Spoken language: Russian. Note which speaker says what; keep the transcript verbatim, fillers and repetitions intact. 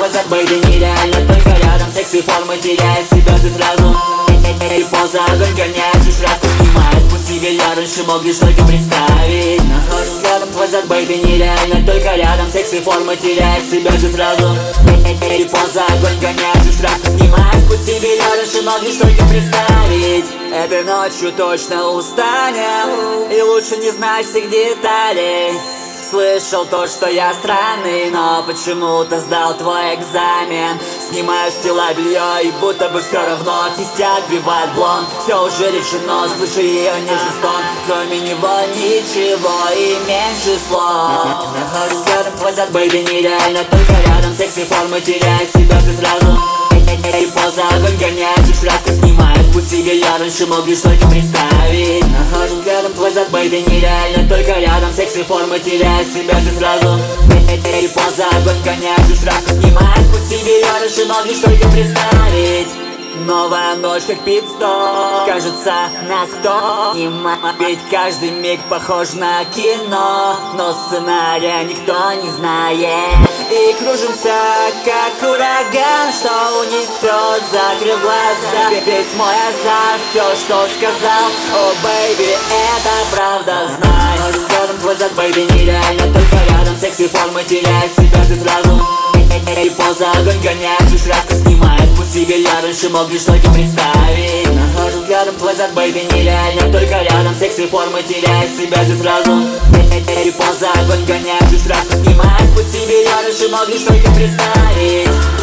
Speaker 1: твой зад, бэйби, нереально. Только рядом секси формы, теряет себя ты сразу. И поза огонь гоняет, чушь раску снимает. Пусть себе я раньше мог лишь только представить. Нахожу взглядом твой зад, бэйби, нереально. Только рядом секси формы, теряет себя же сразу. И поза огонь гоняет, чушь раску снимает. Пусть себе я раньше мог лишь только представить. Этой ночью точно устанем, и лучше не знать всех деталей. Слышал то, что я странный, но почему-то сдал твой экзамен. Снимаю с тела белье, и будто бы все равно кистя отбивает блонд. Все уже решено, слышу ее нежный стон. Кроме него ничего и меньше слов. Нахожу взглядом твой зад, бэйби, нереально. Только рядом секси формы, теряет себя ты сразу. И поза огонь гоняет, чушь раску снимает. Пусть себе я раньше мог лишь только представить. Нахожу взглядом твой зад, бэйби, нереально. Только рядом секси формы, теряет себя же сразу. И поза огонь гоняет, чушь раску снимает. Пусть себе я раньше мог лишь только представить. Новая ночь как пит-стоп, кажется, нас кто не может. Ведь каждый миг похож на кино, но сценария никто не знает. И кружимся, как ураган, что унесет, закрыв глаза. Весь мой азарт, все, что сказал. О, бэйби, это правда, знай. Взглядом твой зад, бэйби, нереально. Только рядом секси формы, теряет себя ты сразу. И поза огонь гоняет, чушь раску снимает. Пусть себе я раньше мог лишь только представить. Нахожу взглядом твой зад, бэйби, нереально. Только рядом секси формы, теряет себя же сразу. И поза огонь гоняет, чушь раску снимает. Пусть себе я раньше мог лишь только представить.